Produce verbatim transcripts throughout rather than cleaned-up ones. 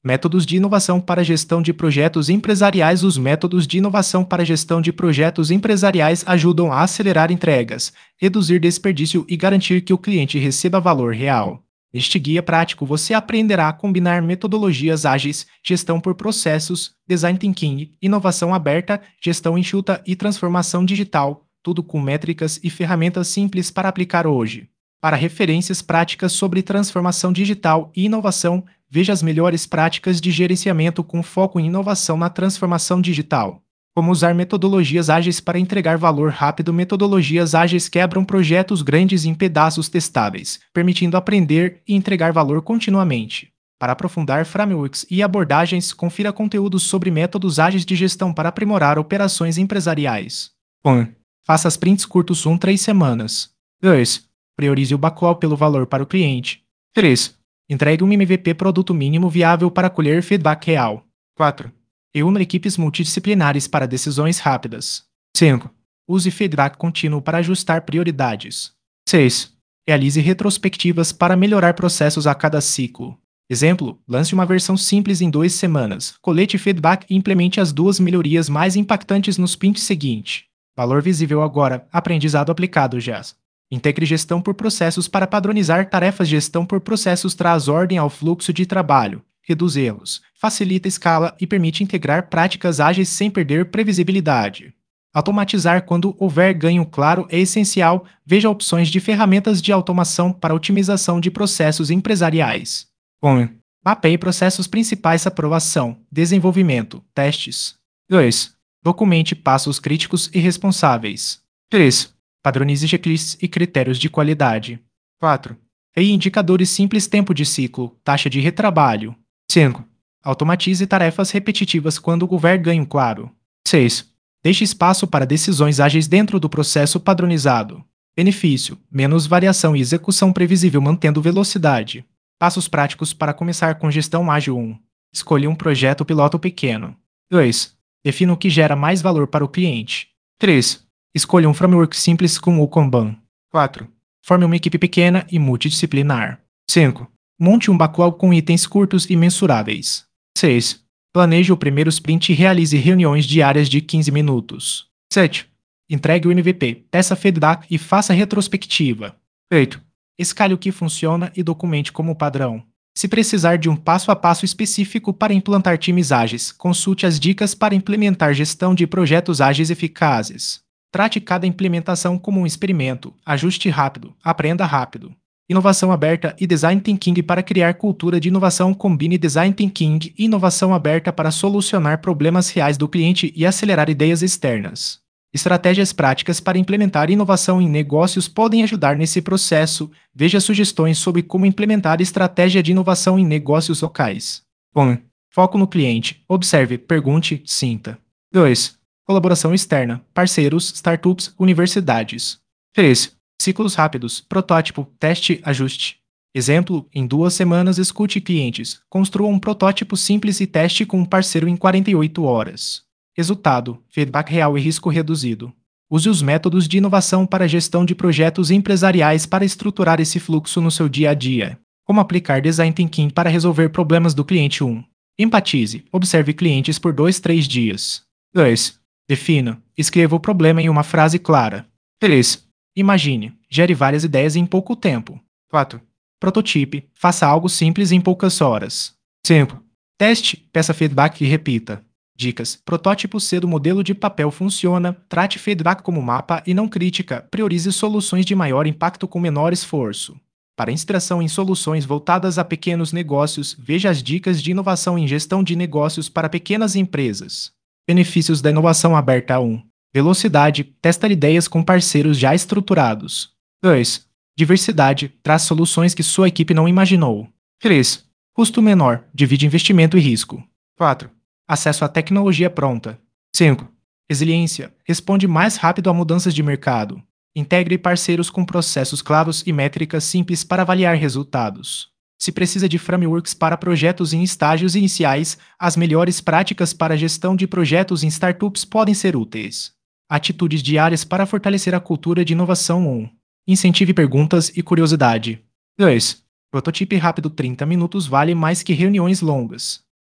Métodos de inovação para gestão de projetos empresariais. Os métodos de inovação para gestão de projetos empresariais ajudam a acelerar entregas, reduzir desperdício e garantir que o cliente receba valor real. Neste guia prático, você aprenderá a combinar metodologias ágeis, gestão por processos, design thinking, inovação aberta, gestão enxuta e transformação digital, tudo com métricas e ferramentas simples para aplicar hoje. Para referências práticas sobre transformação digital e inovação, veja as melhores práticas de gerenciamento com foco em inovação na transformação digital. Como usar metodologias ágeis para entregar valor rápido. Metodologias ágeis quebram projetos grandes em pedaços testáveis, permitindo aprender e entregar valor continuamente. Para aprofundar frameworks e abordagens, confira conteúdos sobre métodos ágeis de gestão para aprimorar operações empresariais. um. Faça sprints curtos um a três semanas. dois. Priorize o backlog pelo valor para o cliente. três. Entregue um M V P produto mínimo viável para colher feedback real. quatro. Reúna equipes multidisciplinares para decisões rápidas. cinco. Use feedback contínuo para ajustar prioridades. seis. Realize retrospectivas para melhorar processos a cada ciclo. Exemplo, lance uma versão simples em duas semanas, colete feedback e implemente as duas melhorias mais impactantes no sprint seguinte. Valor visível agora, aprendizado aplicado já. Integre gestão por processos para padronizar tarefas. Gestão por processos traz ordem ao fluxo de trabalho, reduz erros, facilita a escala e permite integrar práticas ágeis sem perder previsibilidade. Automatizar quando houver ganho claro é essencial. Veja opções de ferramentas de automação para otimização de processos empresariais. um. Mapeie processos principais: aprovação, desenvolvimento, testes. dois. Documente passos críticos e responsáveis. três. Padronize checklists e critérios de qualidade. quatro. E indicadores simples: tempo de ciclo, taxa de retrabalho. cinco. Automatize tarefas repetitivas quando houver ganho claro. seis. Deixe espaço para decisões ágeis dentro do processo padronizado. Benefício: menos variação e execução previsível mantendo velocidade. Passos práticos para começar com gestão ágil. um. Escolha um projeto piloto pequeno. dois. Defina o que gera mais valor para o cliente. três. Escolha um framework simples como o Kanban. quatro. Forme uma equipe pequena e multidisciplinar. cinco. Monte um backlog com itens curtos e mensuráveis. seis. Planeje o primeiro sprint e realize reuniões diárias de quinze minutos. sete. Entregue o M V P, peça feedback e faça retrospectiva. oito. Escalhe o que funciona e documente como padrão. Se precisar de um passo a passo específico para implantar times ágeis, consulte as dicas para implementar gestão de projetos ágeis eficazes. Trate cada implementação como um experimento, ajuste rápido, aprenda rápido. Inovação aberta e design thinking para criar cultura de inovação. Combine design thinking e inovação aberta para solucionar problemas reais do cliente e acelerar ideias externas. Estratégias práticas para implementar inovação em negócios podem ajudar nesse processo. Veja sugestões sobre como implementar estratégia de inovação em negócios locais. um. Foco no cliente. Observe, pergunte, sinta. dois. Colaboração externa, parceiros, startups, universidades. três. Ciclos rápidos, protótipo, teste, ajuste. Exemplo, em duas semanas escute clientes, construa um protótipo simples e teste com um parceiro em quarenta e oito horas. Resultado, feedback real e risco reduzido. Use os métodos de inovação para gestão de projetos empresariais para estruturar esse fluxo no seu dia a dia. Como aplicar design thinking para resolver problemas do cliente. um. Empatize, observe clientes por dois a três dias. dois. Defina, escreva o problema em uma frase clara. três. Imagine, gere várias ideias em pouco tempo. quatro. Prototipe, faça algo simples em poucas horas. cinco. Teste, peça feedback e repita. Dicas: protótipo cedo, modelo de papel funciona, trate feedback como mapa e não crítica, priorize soluções de maior impacto com menor esforço. Para inspiração em soluções voltadas a pequenos negócios, veja as dicas de inovação em gestão de negócios para pequenas empresas. Benefícios da inovação aberta. um. Velocidade, testa ideias com parceiros já estruturados. dois. Diversidade, traz soluções que sua equipe não imaginou. três. Custo menor, divide investimento e risco. quatro. Acesso à tecnologia pronta. cinco. Resiliência, responde mais rápido a mudanças de mercado. Integre parceiros com processos claros e métricas simples para avaliar resultados. Se precisa de frameworks para projetos em estágios iniciais, as melhores práticas para gestão de projetos em startups podem ser úteis. Atitudes diárias para fortalecer a cultura de inovação. um. Incentive perguntas e curiosidade. dois. Prototipe rápido. trinta minutos vale mais que reuniões longas.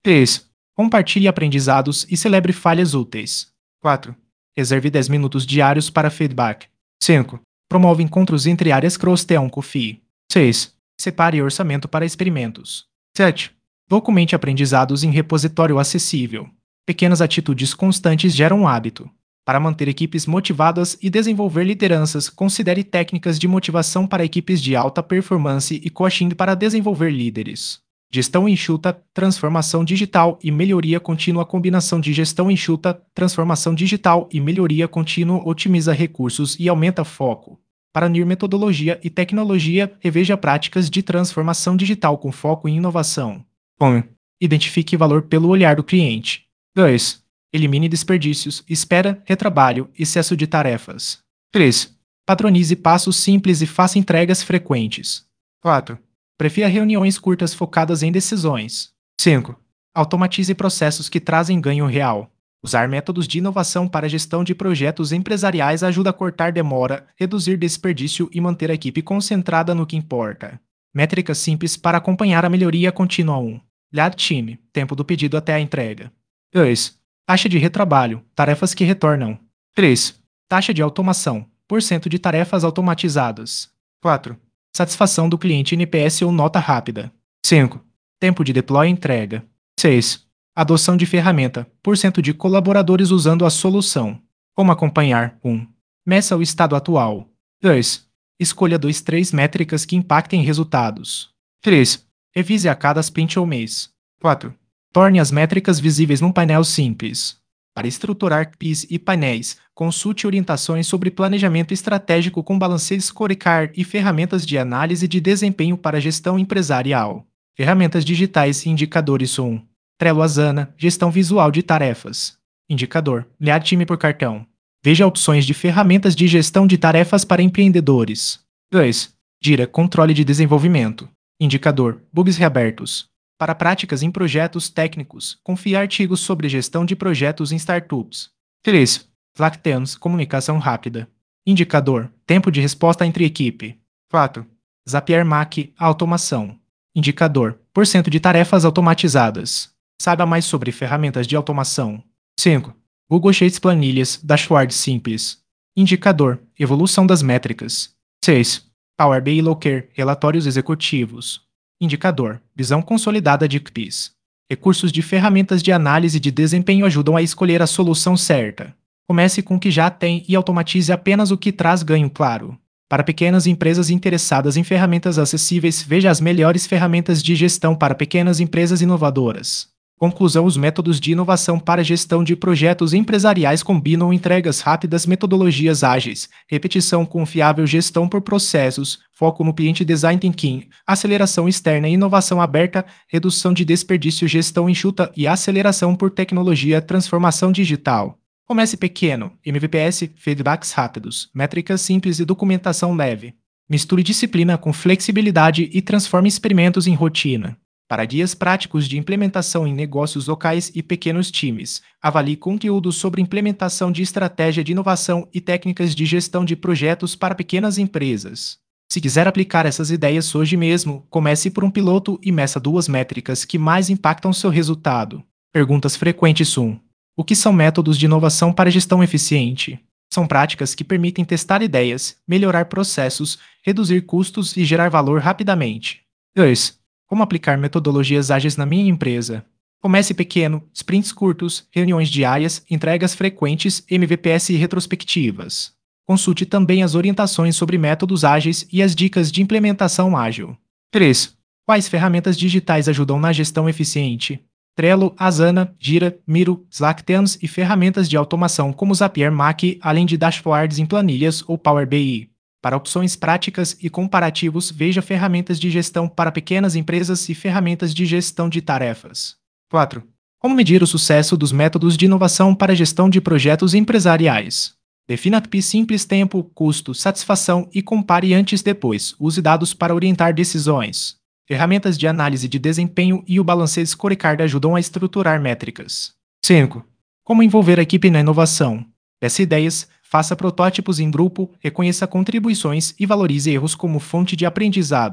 três. Compartilhe aprendizados e celebre falhas úteis. quatro. Reserve dez minutos diários para feedback. cinco. Promove encontros entre áreas cross-team coffee. seis. Separe orçamento para experimentos. sete. Documente aprendizados em repositório acessível. Pequenas atitudes constantes geram um hábito. Para manter equipes motivadas e desenvolver lideranças, considere técnicas de motivação para equipes de alta performance e coaching para desenvolver líderes. Gestão enxuta, transformação digital e melhoria contínua. A combinação de gestão enxuta, transformação digital e melhoria contínua otimiza recursos e aumenta foco. Para unir metodologia e tecnologia, reveja práticas de transformação digital com foco em inovação. um. Identifique valor pelo olhar do cliente. dois. Elimine desperdícios, espera, retrabalho, excesso de tarefas. três. Padronize passos simples e faça entregas frequentes. quatro. Prefira reuniões curtas focadas em decisões. cinco. Automatize processos que trazem ganho real. Usar métodos de inovação para a gestão de projetos empresariais ajuda a cortar demora, reduzir desperdício e manter a equipe concentrada no que importa. Métricas simples para acompanhar a melhoria contínua. um. Lead time, tempo do pedido até a entrega. dois. Taxa de retrabalho, tarefas que retornam. três. Taxa de automação, por cento de tarefas automatizadas. quatro. Satisfação do cliente N P S ou nota rápida. cinco. Tempo de deploy e entrega. seis. Adoção de ferramenta, por cento de colaboradores usando a solução. Como acompanhar? um. Meça o estado atual. dois. Escolha dois três métricas que impactem resultados. três. Revise a cada sprint ou mês. quatro. Torne as métricas visíveis num painel simples. Para estruturar P Is e painéis, consulte orientações sobre planejamento estratégico com balancete scorecard e ferramentas de análise de desempenho para gestão empresarial. Ferramentas digitais e indicadores. um. Trello Asana, gestão visual de tarefas. Indicador, Lead time por cartão. Veja opções de ferramentas de gestão de tarefas para empreendedores. dois. Gira, controle de desenvolvimento. Indicador, bugs reabertos. Para práticas em projetos técnicos, confie artigos sobre gestão de projetos em startups. três. Slack-Teams, comunicação rápida. Indicador, tempo de resposta entre equipe. quatro. Zapier Mac, automação. Indicador, por cento de tarefas automatizadas. Saiba mais sobre ferramentas de automação. cinco. Google Sheets planilhas, dashboard simples. Indicador, evolução das métricas. seis. Power B I Looker, relatórios executivos. Indicador, visão consolidada de P Is. Recursos de ferramentas de análise de desempenho ajudam a escolher a solução certa. Comece com o que já tem e automatize apenas o que traz ganho claro. Para pequenas empresas interessadas em ferramentas acessíveis, veja as melhores ferramentas de gestão para pequenas empresas inovadoras. Conclusão: os métodos de inovação para gestão de projetos empresariais combinam entregas rápidas, metodologias ágeis, repetição confiável, gestão por processos, foco no cliente, design thinking, aceleração externa e inovação aberta, redução de desperdício, gestão enxuta e aceleração por tecnologia, transformação digital. Comece pequeno, M V P S, feedbacks rápidos, métricas simples e documentação leve. Misture disciplina com flexibilidade e transforme experimentos em rotina. Para dias práticos de implementação em negócios locais e pequenos times, avalie conteúdos sobre implementação de estratégia de inovação e técnicas de gestão de projetos para pequenas empresas. Se quiser aplicar essas ideias hoje mesmo, comece por um piloto e meça duas métricas que mais impactam seu resultado. Perguntas frequentes. um. O que são métodos de inovação para gestão eficiente? São práticas que permitem testar ideias, melhorar processos, reduzir custos e gerar valor rapidamente. dois. Como aplicar metodologias ágeis na minha empresa? Comece pequeno, sprints curtos, reuniões diárias, entregas frequentes, M V P S e retrospectivas. Consulte também as orientações sobre métodos ágeis e as dicas de implementação ágil. três. Quais ferramentas digitais ajudam na gestão eficiente? Trello, Asana, Jira, Miro, Slack-Teams e ferramentas de automação como Zapier Mac, além de dashboards em planilhas ou Power B I. Para opções práticas e comparativos, veja ferramentas de gestão para pequenas empresas e ferramentas de gestão de tarefas. quatro. Como medir o sucesso dos métodos de inovação para a gestão de projetos empresariais? Defina P I simples: tempo, custo, satisfação e compare antes e depois. Use dados para orientar decisões. Ferramentas de análise de desempenho e o balancete scorecard ajudam a estruturar métricas. cinco. Como envolver a equipe na inovação? Peça ideias, faça protótipos em grupo, reconheça contribuições e valorize erros como fonte de aprendizado.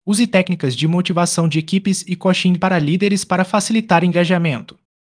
Use técnicas de motivação de equipes e coaching para líderes para facilitar engajamento.